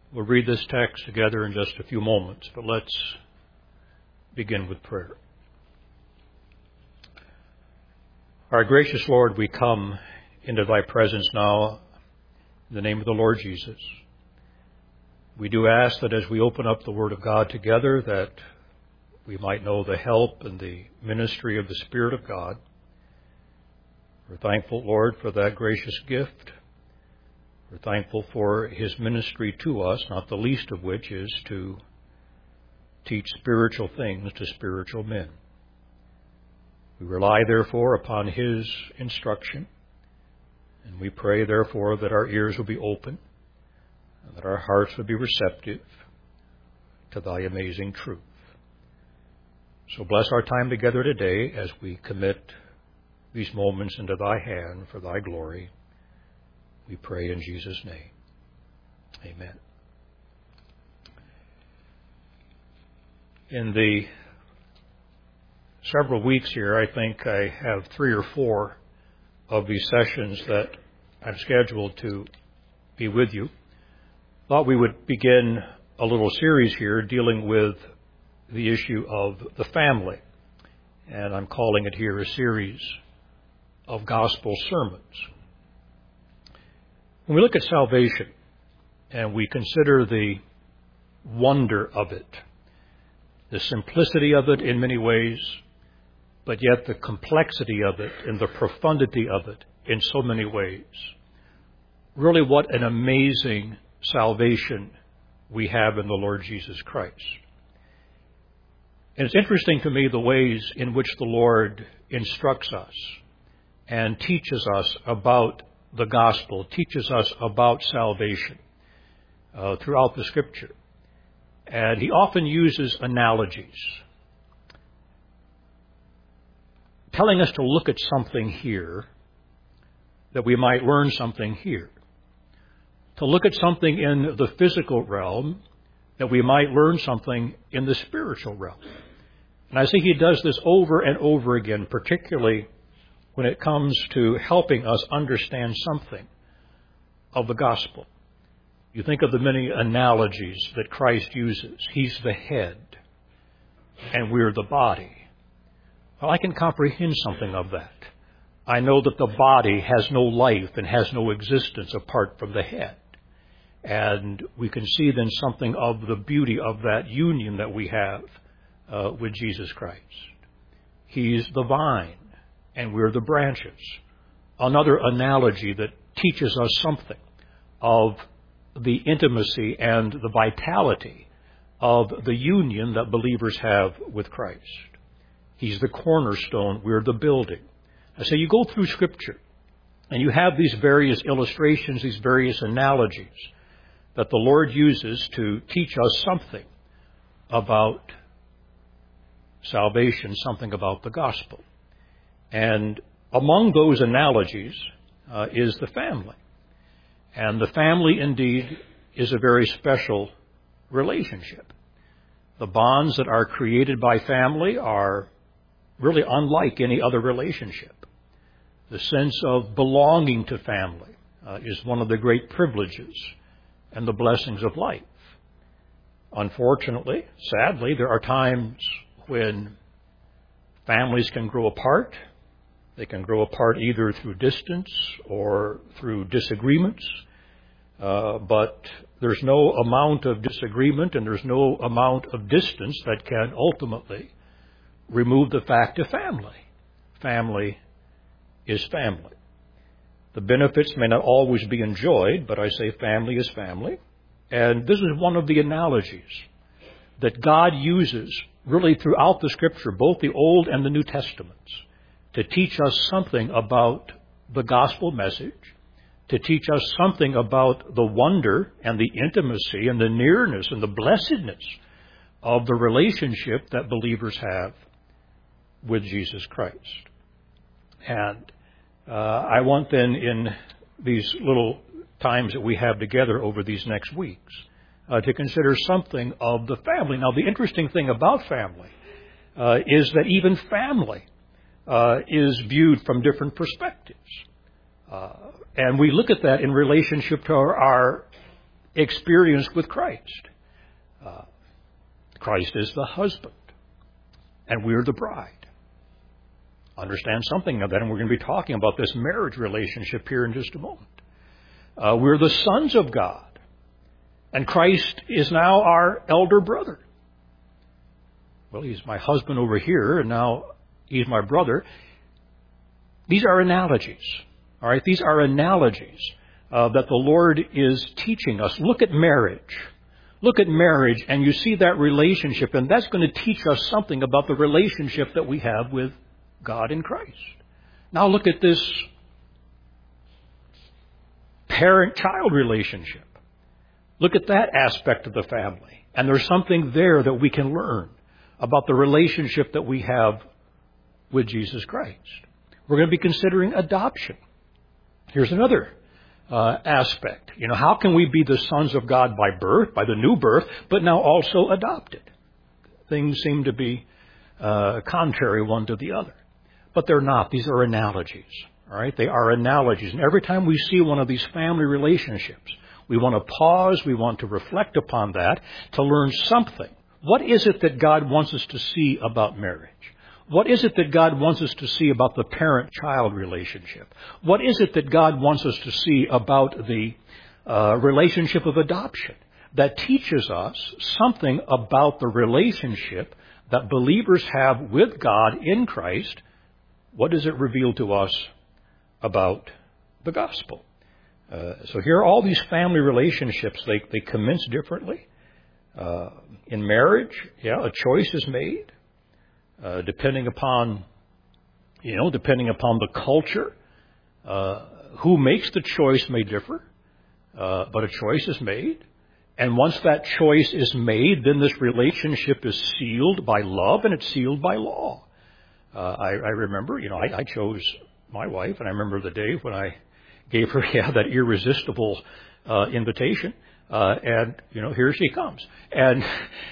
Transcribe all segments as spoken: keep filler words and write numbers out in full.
We'll read this text together in just a few moments, but let's begin with prayer. Our gracious Lord, we come into Thy presence now in the name of the Lord Jesus. We do ask that as we open up the Word of God together, that we might know the help and the ministry of the Spirit of God. We're thankful, Lord, for that gracious gift. We're thankful for His ministry to us, not the least of which is to teach spiritual things to spiritual men. We rely, therefore, upon His instruction, and we pray, therefore, that our ears will be open and that our hearts will be receptive to Thy amazing truth. So bless our time together today as we commit these moments into Thy hand for Thy glory. We pray in Jesus' name. Amen. In the several weeks here, I think I have three or four of these sessions that I'm scheduled to be with you. Thought we would begin a little series here dealing with the issue of the family. And I'm calling it here a series of gospel sermons. When we look at salvation and we consider the wonder of it, the simplicity of it in many ways, but yet the complexity of it and the profundity of it in so many ways, really what an amazing salvation we have in the Lord Jesus Christ. And it's interesting to me the ways in which the Lord instructs us and teaches us about the gospel, teaches us about salvation uh, throughout the Scripture. And He often uses analogies, telling us to look at something here that we might learn something here, to look at something in the physical realm that we might learn something in the spiritual realm. And I think He does this over and over again, particularly when it comes to helping us understand something of the gospel. You think of the many analogies that Christ uses. He's the head, and we're the body. Well, I can comprehend something of that. I know that the body has no life and has no existence apart from the head. And we can see then something of the beauty of that union that we have uh, with Jesus Christ. He's the vine, and we're the branches. Another analogy that teaches us something of the intimacy and the vitality of the union that believers have with Christ. He's the cornerstone, we're the building. I say you go through Scripture, and you have these various illustrations, these various analogies that the Lord uses to teach us something about salvation, something about the gospel. And among those analogies uh, is the family. And the family, indeed, is a very special relationship. The bonds that are created by family are really unlike any other relationship. The sense of belonging to family uh, is one of the great privileges and the blessings of life. Unfortunately, sadly, there are times when families can grow apart. They can grow apart either through distance or through disagreements. Uh, but there's no amount of disagreement and there's no amount of distance that can ultimately remove the fact of family. Family is family. The benefits may not always be enjoyed, but I say family is family. And this is one of the analogies that God uses really throughout the Scripture, both the Old and the New Testaments, to teach us something about the gospel message, to teach us something about the wonder and the intimacy and the nearness and the blessedness of the relationship that believers have with Jesus Christ. And uh, I want then in these little times that we have together over these next weeks uh, to consider something of the family. Now, the interesting thing about family uh, is that even family Uh, is viewed from different perspectives. Uh, and we look at that in relationship to our, our experienced with Christ. Uh, Christ is the husband, and we're the bride. Understand something of that, and we're going to be talking about this marriage relationship here in just a moment. Uh, we're the sons of God, and Christ is now our elder brother. Well, he's my husband over here, and now he's my brother. These are analogies, all right? These are analogies uh, that the Lord is teaching us. Look at marriage. Look at marriage, and you see that relationship, and that's going to teach us something about the relationship that we have with God in Christ. Now look at this parent-child relationship. Look at that aspect of the family. And there's something there that we can learn about the relationship that we have with Jesus Christ. We're going to be considering adoption. Here's another uh, aspect. You know, how can we be the sons of God by birth, by the new birth, but now also adopted? Things seem to be uh, contrary one to the other. But they're not. These are analogies. All right? They are analogies. And every time we see one of these family relationships, we want to pause, we want to reflect upon that to learn something. What is it that God wants us to see about marriage? What is it that God wants us to see about the parent-child relationship? What is it that God wants us to see about the uh, relationship of adoption that teaches us something about the relationship that believers have with God in Christ? What does it reveal to us about the gospel? Uh, so here are all these family relationships. They, they commence differently. Uh, in marriage, yeah, a choice is made. Uh, depending upon, you know, depending upon the culture, uh, who makes the choice may differ, uh, but a choice is made. And once that choice is made, then this relationship is sealed by love and it's sealed by law. Uh, I, I remember, you know, I, I chose my wife, and I remember the day when I gave her, yeah, that irresistible uh, invitation, uh, and, you know, here she comes. And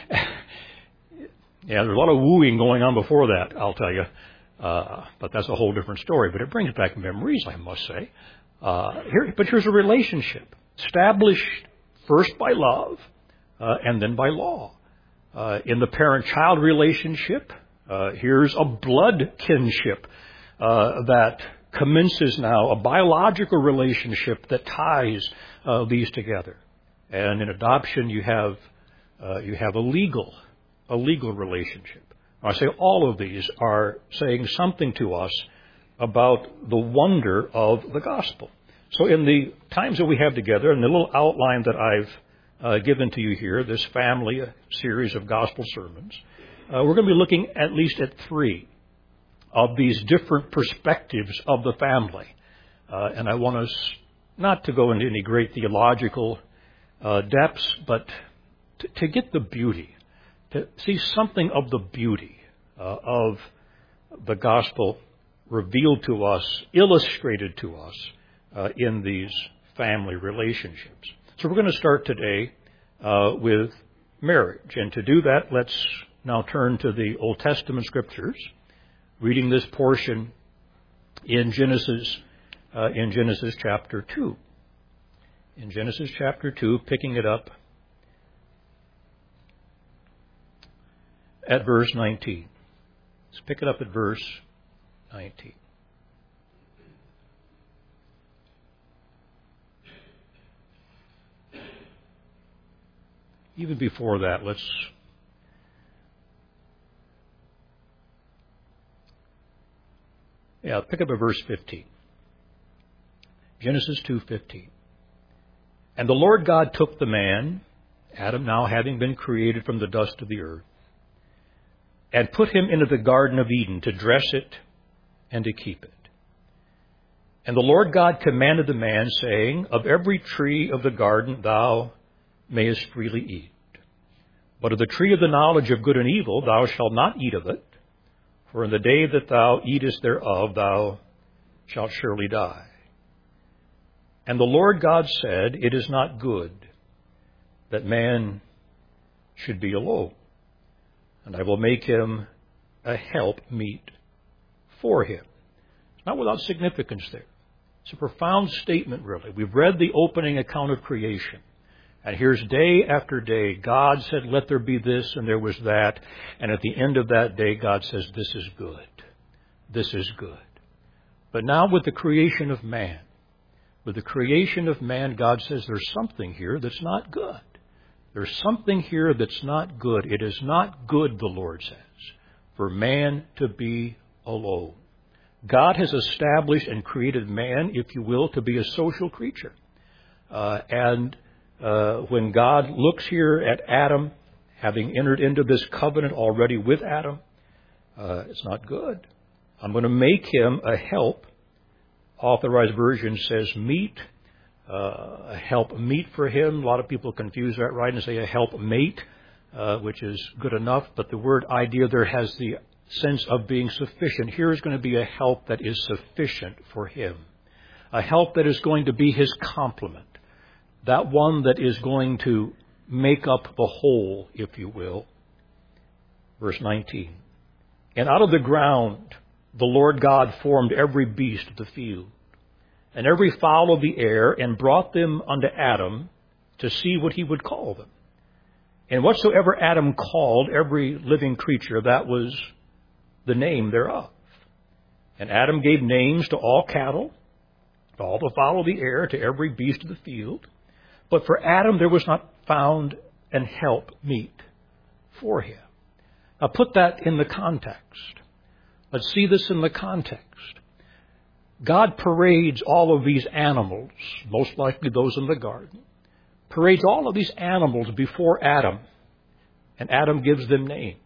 yeah, there's a lot of wooing going on before that, I'll tell you. Uh, but that's a whole different story. But it brings back memories, I must say. Uh, here, but here's a relationship established first by love uh, and then by law. Uh, in the parent-child relationship, uh, here's a blood kinship uh, that commences now, a biological relationship that ties uh, these together. And in adoption, you have uh, you have a legal a legal relationship. I say all of these are saying something to us about the wonder of the gospel. So in the times that we have together, in the little outline that I've uh, given to you here, this family a series of gospel sermons, uh, we're going to be looking at least at three of these different perspectives of the family. Uh, and I want us not to go into any great theological uh, depths, but to, to get the beauty, to see something of the beauty uh, of the gospel revealed to us, illustrated to us uh, in these family relationships. So we're going to start today uh, with marriage. And to do that, let's now turn to the Old Testament scriptures, reading this portion in Genesis, uh, in Genesis chapter two. In Genesis chapter two, picking it up at verse nineteen. Let's pick it up at verse nineteen. Even before that, let's yeah, pick up at verse fifteen. Genesis two fifteen. And the Lord God took the man, Adam now having been created from the dust of the earth, and put him into the Garden of Eden to dress it and to keep it. And the Lord God commanded the man, saying, Of every tree of the garden thou mayest freely eat, but of the tree of the knowledge of good and evil thou shalt not eat of it, for in the day that thou eatest thereof thou shalt surely die. And the Lord God said, It is not good that man should be alone, and I will make him a help meet for him. It's not without significance there. It's a profound statement, really. We've read the opening account of creation. And here's day after day, God said, let there be this, and there was that. And at the end of that day, God says, this is good. This is good. But now with the creation of man, with the creation of man, God says there's something here that's not good. There's something here that's not good. It is not good, the Lord says, for man to be alone. God has established and created man, if you will, to be a social creature. Uh, and uh, when God looks here at Adam, having entered into this covenant already with Adam, uh, it's not good. I'm going to make him a help. Authorized Version says meet, uh, a help meet for him. A lot of people confuse that, right, and say a help mate, uh, which is good enough. But the word idea there has the sense of being sufficient. Here is going to be a help that is sufficient for him. A help that is going to be his complement. That one that is going to make up the whole, if you will. Verse nineteen. And out of the ground the Lord God formed every beast of the field, and every fowl of the air, and brought them unto Adam to see what he would call them. And whatsoever Adam called every living creature, that was the name thereof. And Adam gave names to all cattle, to all the fowl of the air, to every beast of the field. But for Adam there was not found an help meet for him. Now put that in the context. Let's see this in the context. God parades all of these animals, most likely those in the garden, parades all of these animals before Adam, and Adam gives them names.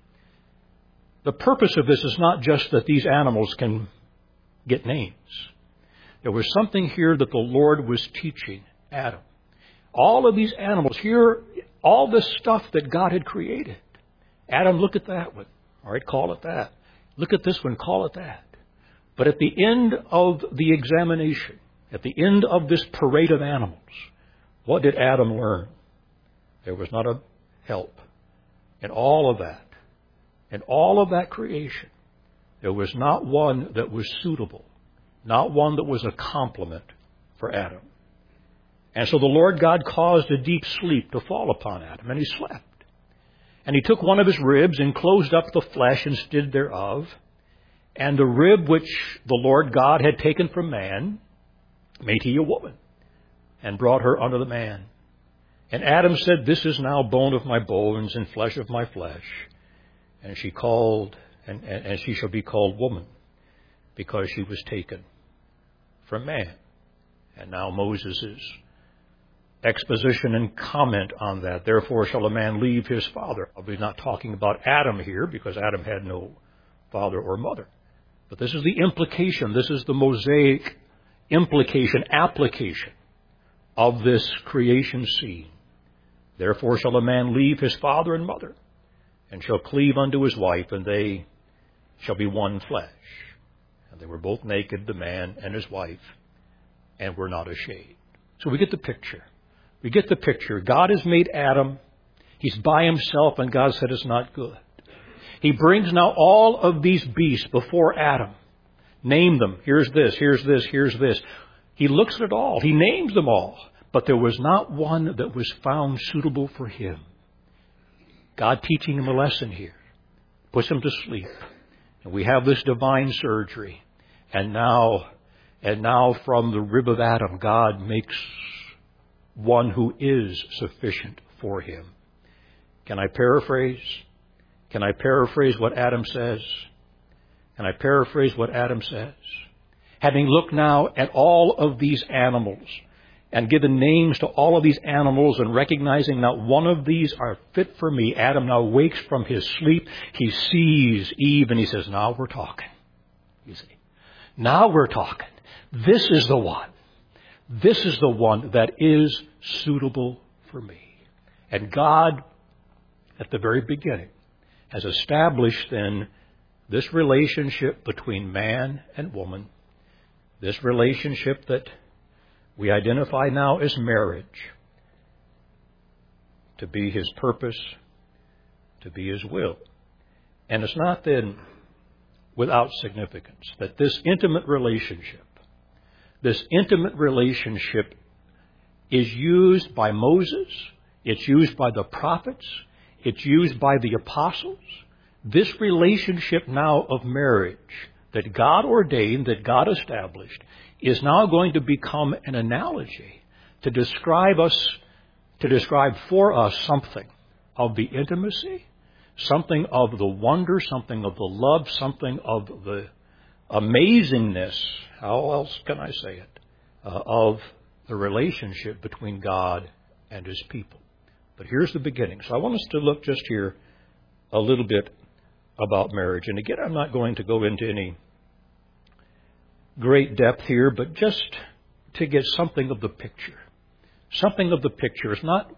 The purpose of this is not just that these animals can get names. There was something here that the Lord was teaching Adam. All of these animals, here, all the stuff that God had created. Adam, look at that one. All right, call it that. Look at this one, call it that. But at the end of the examination, at the end of this parade of animals, what did Adam learn? There was not a help. In all of that, in all of that creation, there was not one that was suitable, not one that was a complement for Adam. And so the Lord God caused a deep sleep to fall upon Adam, and he slept. And he took one of his ribs and closed up the flesh instead thereof. And the rib which the Lord God had taken from man made he a woman, and brought her unto the man. And Adam said, this is now bone of my bones and flesh of my flesh. And she called, and, and, and she shall be called woman, because she was taken from man. And now Moses' exposition and comment on that. Therefore shall a man leave his father. I'll be not talking about Adam here, because Adam had no father or mother. But this is the implication. This is the Mosaic implication, application of this creation scene. Therefore shall a man leave his father and mother, and shall cleave unto his wife, and they shall be one flesh. And they were both naked, the man and his wife, and were not ashamed. So we get the picture. We get the picture. God has made Adam. He's by himself, and God said it's not good. He brings now all of these beasts before Adam. Name them. Here's this, here's this, here's this. He looks at it all. He names them all. But there was not one that was found suitable for him. God teaching him a lesson here. Puts him to sleep. And we have this divine surgery. And now, and now from the rib of Adam, God makes one who is sufficient for him. Can I paraphrase? Can I paraphrase what Adam says? Can I paraphrase what Adam says? Having looked now at all of these animals and given names to all of these animals and recognizing not one of these are fit for me, Adam now wakes from his sleep. He sees Eve and he says, now we're talking. You see, now we're talking. This is the one. This is the one that is suitable for me. And God, at the very beginning, has established then this relationship between man and woman, this relationship that we identify now as marriage, to be his purpose, to be his will. And it's not then without significance that this intimate relationship, this intimate relationship is used by Moses. It's used by the prophets. It's used by the apostles. This relationship now of marriage that God ordained, that God established, is now going to become an analogy to describe us, to describe for us something of the intimacy, something of the wonder, something of the love, something of the amazingness, how else can I say it, uh, of the relationship between God and His people. But here's the beginning. So I want us to look just here a little bit about marriage. And again, I'm not going to go into any great depth here, but just to get something of the picture. Something of the picture. It's not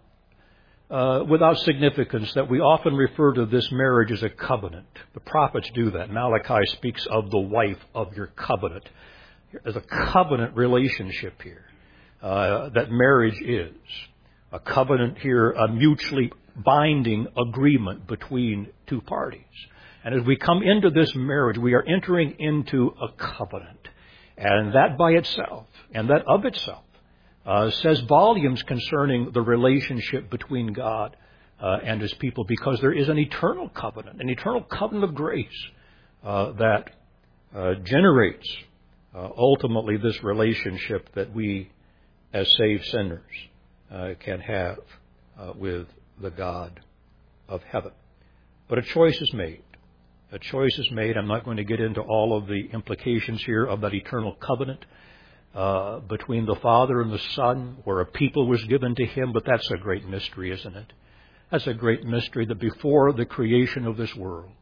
uh, without significance that we often refer to this marriage as a covenant. The prophets do that. Malachi speaks of the wife of your covenant. There's a covenant relationship here uh, that marriage is. A covenant here, a mutually binding agreement between two parties. And as we come into this marriage, we are entering into a covenant. And that by itself, and that of itself, uh, says volumes concerning the relationship between God uh, and His people, because there is an eternal covenant, an eternal covenant of grace uh, that uh, generates uh, ultimately this relationship that we as saved sinners uh, can have uh, with the God of heaven. But a choice is made. A choice is made. I'm not going to get into all of the implications here of that eternal covenant uh, between the Father and the Son, where a people was given to Him, but that's a great mystery, isn't it? That's a great mystery that before the creation of this world,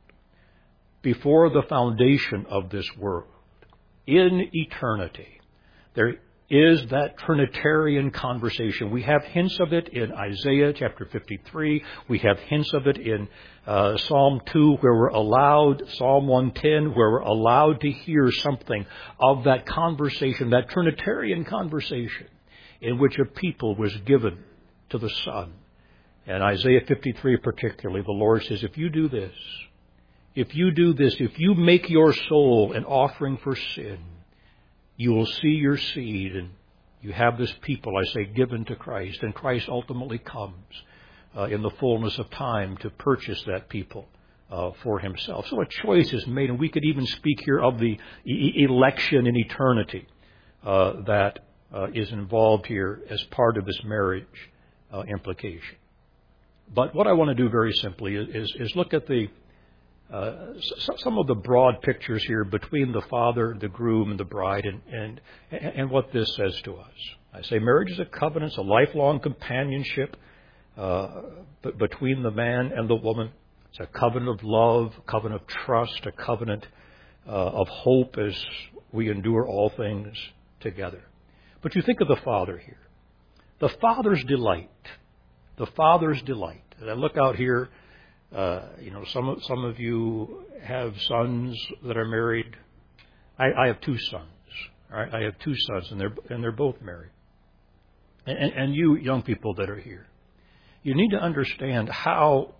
before the foundation of this world, in eternity, there is that Trinitarian conversation. We have hints of it in Isaiah chapter fifty-three. We have hints of it in uh, Psalm two, where we're allowed, Psalm one ten, where we're allowed to hear something of that conversation, that Trinitarian conversation in which a people was given to the Son. And Isaiah fifty-three particularly, the Lord says, if you do this, if you do this, if you make your soul an offering for sin, you will see your seed, and you have this people, I say, given to Christ. And Christ ultimately comes uh, in the fullness of time to purchase that people uh, for Himself. So a choice is made, and we could even speak here of the e- election in eternity uh, that uh, is involved here as part of this marriage uh, implication. But what I want to do very simply is, is, is look at the Uh, some of the broad pictures here between the father, the groom, and the bride, and, and, and what this says to us. I say marriage is a covenant, it's a lifelong companionship uh, b- between the man and the woman. It's a covenant of love, a covenant of trust, a covenant uh, of hope as we endure all things together. But you think of the father here. The father's delight. The father's delight. As I look out here, Uh, you know, some of, some of you have sons that are married. I, I have two sons. All right? I have two sons, and they're and they're both married. And, and, and you young people that are here, you need to understand how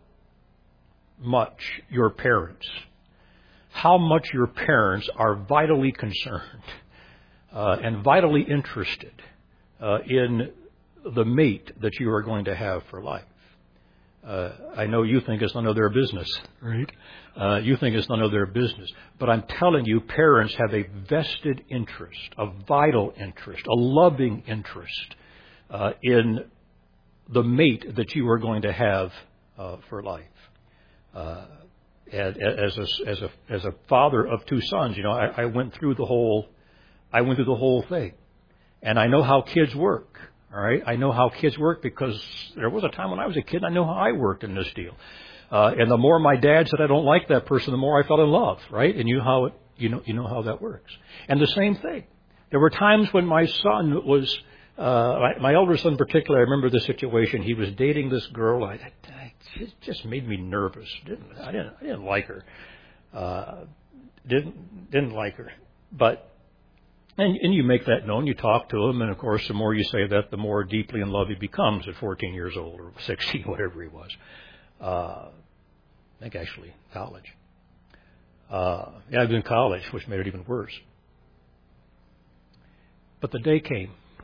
much your parents, how much your parents are vitally concerned uh, and vitally interested uh, in the mate that you are going to have for life. Uh, I know you think it's none of their business, right? Uh, you think it's none of their business. But I'm telling you, parents have a vested interest, a vital interest, a loving interest uh, in the mate that you are going to have uh, for life. Uh, and as a, as a as a father of two sons, you know, I, I went through the whole, I went through the whole thing, and I know how kids work. All right, I know how kids work because there was a time when I was a kid, I know how I worked in this deal. Uh, and the more my dad said I don't like that person, the more I fell in love, right? And you know how it, you know you know how that works. And the same thing. There were times when my son was, uh, my, my elder son in particular, I remember the situation. He was dating this girl. I, I it just made me nervous. Didn't I didn't I didn't like her. Uh, didn't didn't like her, but. And, and you make that known, you talk to him, and of course, the more you say that, the more deeply in love he becomes at fourteen years old, or sixteen, whatever he was. Uh, I think actually college. Uh, yeah, I was in college, which made it even worse. But the day came,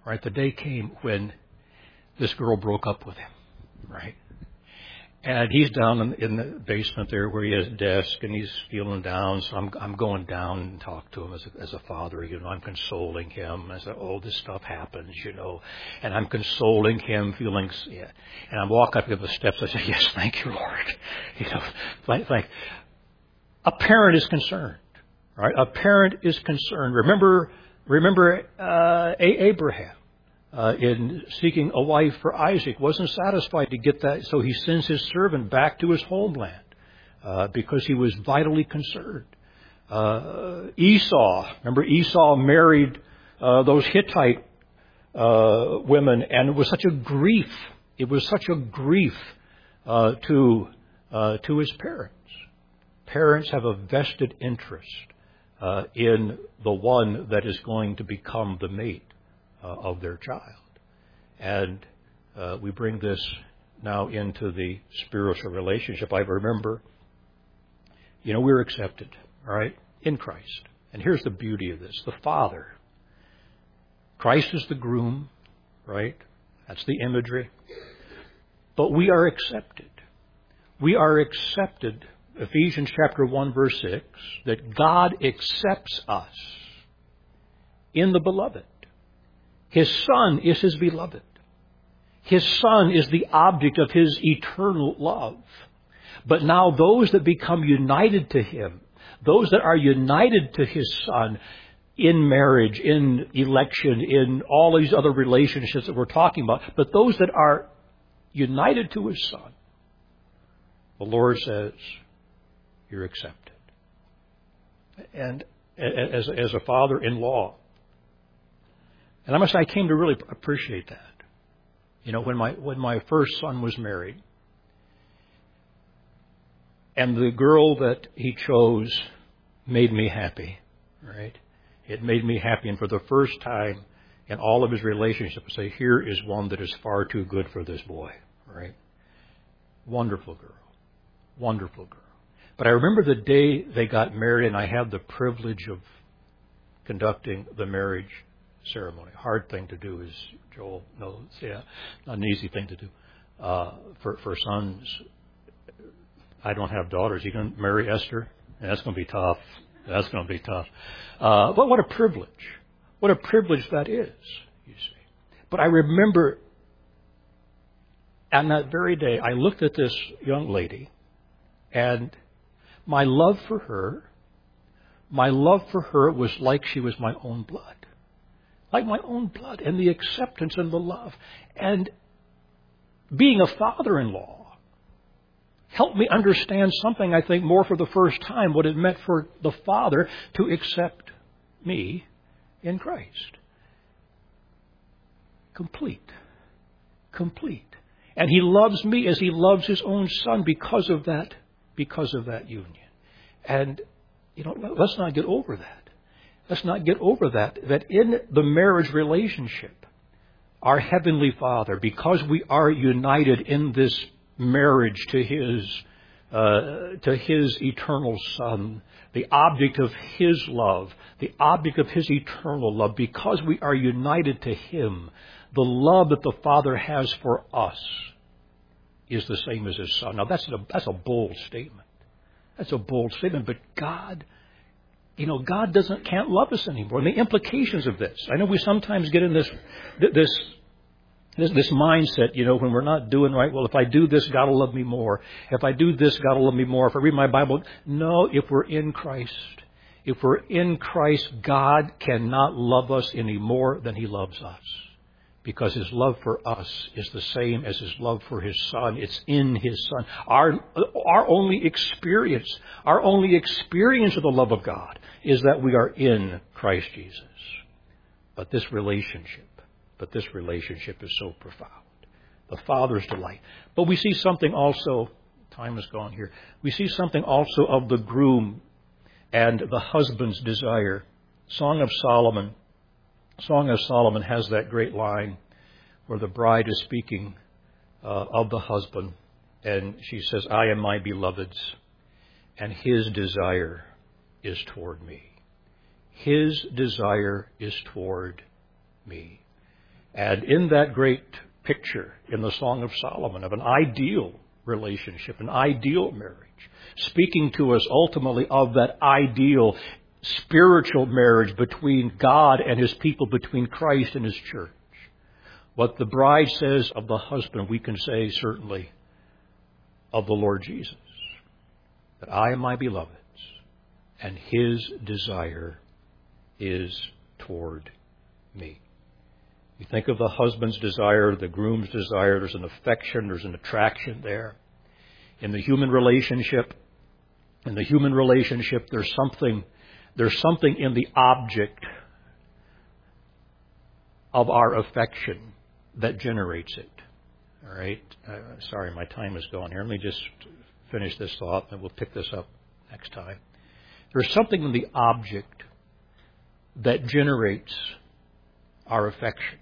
right? The day came when this girl broke up with him, right? And he's down in, in the basement there where he has a desk, and he's feeling down. So I'm I'm going down and talk to him as a, as a father. You know, I'm consoling him. I said, "Oh, this stuff happens, you know," and I'm consoling him, feeling. Yeah. And I'm walking up the steps. I say, "Yes, thank you, Lord." You know, thank. thank. A parent is concerned, right? A parent is concerned. Remember, remember uh, Abraham. Uh, in seeking a wife for Isaac, wasn't satisfied to get that, so he sends his servant back to his homeland uh, because he was vitally concerned. Uh, Esau, remember Esau married uh, those Hittite uh, women, and it was such a grief. It was such a grief uh, to uh, to his parents. Parents have a vested interest uh, in the one that is going to become the mate Uh, of their child. And uh, we bring this now into the spiritual relationship. I remember, you know, we're accepted, all right, in Christ. And here's the beauty of this. The Father, Christ is the groom, right? That's the imagery. But we are accepted. We are accepted, Ephesians chapter one, verse six, that God accepts us in the beloved. His Son is His beloved. His Son is the object of His eternal love. But now those that become united to Him, those that are united to His Son in marriage, in election, in all these other relationships that we're talking about, but those that are united to His Son, the Lord says, you're accepted. And as, as a father-in-law, and I must say, I came to really appreciate that. You know, when my when my first son was married, and the girl that he chose made me happy, right? It made me happy, and for the first time in all of his relationships, I say, here is one that is far too good for this boy, right? Wonderful girl, wonderful girl. But I remember the day they got married, and I had the privilege of conducting the marriage ceremony. Hard thing to do, as Joel knows. Yeah, not an easy thing to do. Uh, for for sons, I don't have daughters. You can marry Esther, and that's going to be tough. That's going to be tough. Uh, but what a privilege! What a privilege that is. You see. But I remember, on that very day, I looked at this young lady, and my love for her, my love for her was like she was my own blood. Like my own blood, and the acceptance and the love. And being a father-in-law helped me understand something, I think, more for the first time, what it meant for the Father to accept me in Christ. Complete. Complete. And He loves me as He loves His own Son because of that, because of that union. And, you know, let's not get over that. Let's not get over that, that in the marriage relationship, our Heavenly Father, because we are united in this marriage to His, uh, to His eternal Son, the object of His love, the object of His eternal love, because we are united to Him, the love that the Father has for us is the same as His Son. Now that's a, that's a bold statement. That's a bold statement, but God, you know, God doesn't can't love us anymore. And the implications of this, I know we sometimes get in this this this, this mindset, you know, when we're not doing right. Well, if I do this, God will love me more. If I do this, God will love me more. If I read my Bible, no. If we're in Christ, if we're in Christ, God cannot love us any more than He loves us, because His love for us is the same as His love for His Son. It's in His Son. Our our only experience, our only experience of the love of God is that we are in Christ Jesus. But this relationship, but this relationship is so profound. The Father's delight. But we see something also, time is gone here, we see something also of the groom and the husband's desire. Song of Solomon. Song of Solomon has that great line where the bride is speaking uh, of the husband, and she says, I am my beloved's, and his desire is toward me. His desire is toward me. And in that great picture in the Song of Solomon of an ideal relationship, an ideal marriage, speaking to us ultimately of that ideal spiritual marriage between God and His people, between Christ and His church. What the bride says of the husband, we can say certainly of the Lord Jesus, that I am my beloved's, and His desire is toward me. You think of the husband's desire, the groom's desire, there's an affection, there's an attraction there. In the human relationship, in the human relationship, there's something, there's something in the object of our affection that generates it. All right? Uh, sorry, my time is going here. Let me just finish this thought, and we'll pick this up next time. There's something in the object that generates our affection.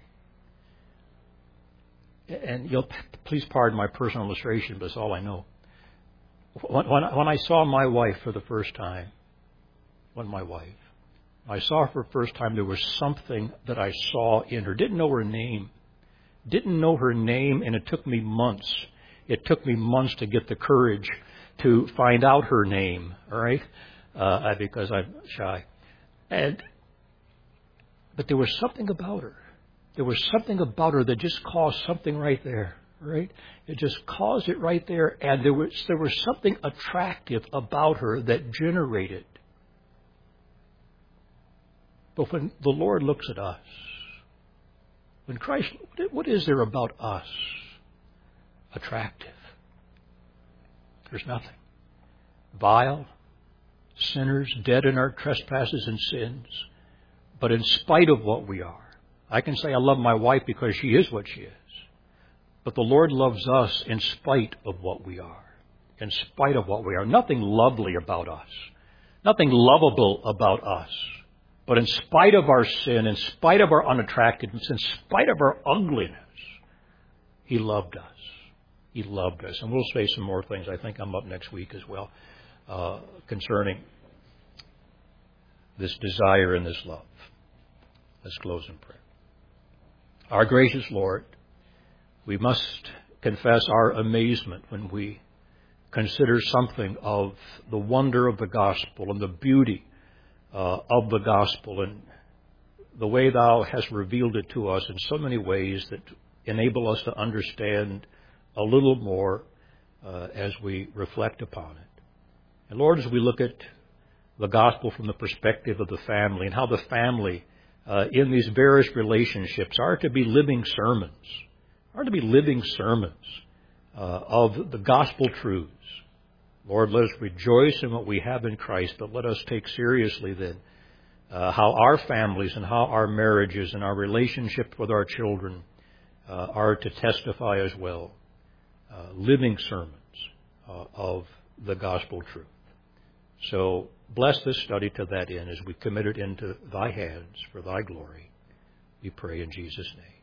And you'll please pardon my personal illustration, but it's all I know. When, when, when I saw my wife for the first time, when my wife, I saw her for the first time, there was something that I saw in her. Didn't know her name. Didn't know her name, and it took me months. It took me months to get the courage to find out her name, all right, uh, because I'm shy. And but there was something about her. There was something about her that just caused something right there, right? It just caused it right there, and there was there was something attractive about her that generated. But when the Lord looks at us, when Christ, what is there about us attractive? There's nothing. Vile, sinners, dead in our trespasses and sins. But in spite of what we are, I can say I love my wife because she is what she is. But the Lord loves us in spite of what we are. In spite of what we are. Nothing lovely about us. Nothing lovable about us. But in spite of our sin, in spite of our unattractiveness, in spite of our ugliness, He loved us. He loved us. And we'll say some more things. I think I'm up next week as well uh, concerning this desire and this love. Let's close in prayer. Our gracious Lord, we must confess our amazement when we consider something of the wonder of the gospel and the beauty uh, of the gospel and the way Thou hast revealed it to us in so many ways that enable us to understand a little more uh, as we reflect upon it. And Lord, as we look at the gospel from the perspective of the family and how the family uh, in these various relationships are to be living sermons, are to be living sermons uh, of the gospel truths. Lord, let us rejoice in what we have in Christ, but let us take seriously then uh, how our families and how our marriages and our relationship with our children uh, are to testify as well, uh, living sermons uh, of the gospel truth. So bless this study to that end as we commit it into Thy hands for Thy glory. We pray in Jesus' name.